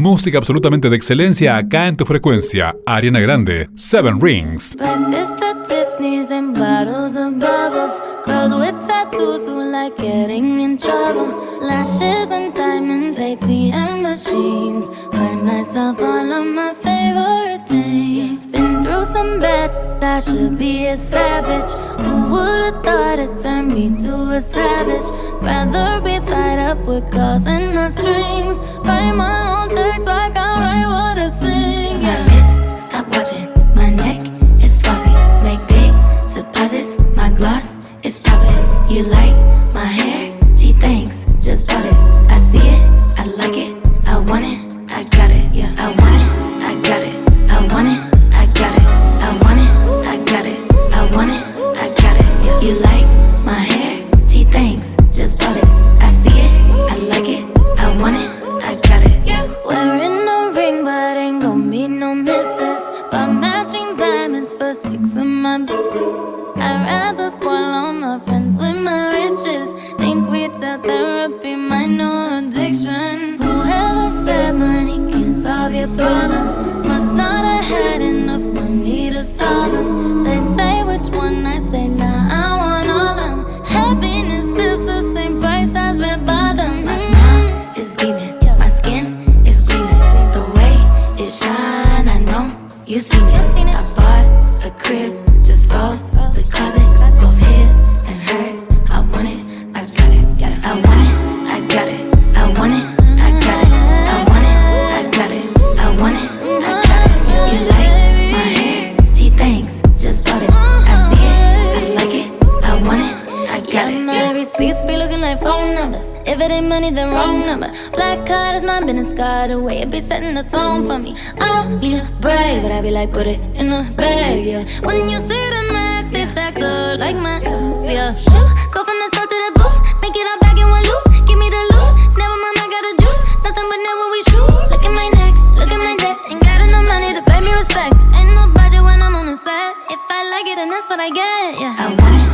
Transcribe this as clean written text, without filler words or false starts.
Música absolutamente de excelencia acá en tu frecuencia. Ariana Grande, Seven Rings. Breakfast at Tiffany's and bottles of bubbles. Girls with tattoos who like getting in trouble. Lashes and diamonds, ATM machines. Buy myself all of my favorite things. Been through some bad, I should be a savage. Who would've thought it turned me to a savage? Rather be tied up with calls and not strings. Write my own checks like I write what I sing. Yeah. My wrist, stop watching. My neck is flossy. Make big deposits. My gloss is popping. You like my hair? Gee, thanks. Just bought it. I see it. I like it. I want it. I got it. Yeah. I want it. I got it. I want it. I got it. I want it. I got it. I want it. I got it. Yeah. You like my hair? Gee, thanks. Just bought it. I see it. I like it. I want it. I got it. Yeah. Wearing a ring, but ain't gon' be no misses. But matching diamonds for 6 of my. I'd rather spoil all my friends with my riches. Think retail therapy, my new addiction. Whoever said money can solve your problems must not have had enough money to solve them. They say which one, I say nah, I want all them. Happiness is the same price as red bottoms. My smile is beaming, my skin is gleaming. The way it shine, I know you seen it. I bought a crib just for the closet, both his and hers. I want it, I got it. I want it, I got it. I want it, I got it. I want it, I got it. I want it, I got it. You like my hair? Gee, thanks. Just bought it. I see it, I like it. I want it, I got it. My receipts be looking like phone numbers. If it ain't money, then wrong number. Black card is my business card. The way it be setting the tone for me. I don't need a brag, but I be like, put it in the bag, yeah. When you see the max, they stack up like my, yeah. Shoot, go from the south to the booth. Make it all back in one loop. Give me the loot. Never mind, I got the juice. Nothing but never we shoot. Look at my neck, look at my neck. Ain't got enough money to pay me respect. Ain't no budget when I'm on the set. If I like it, then that's what I get, yeah. I want it.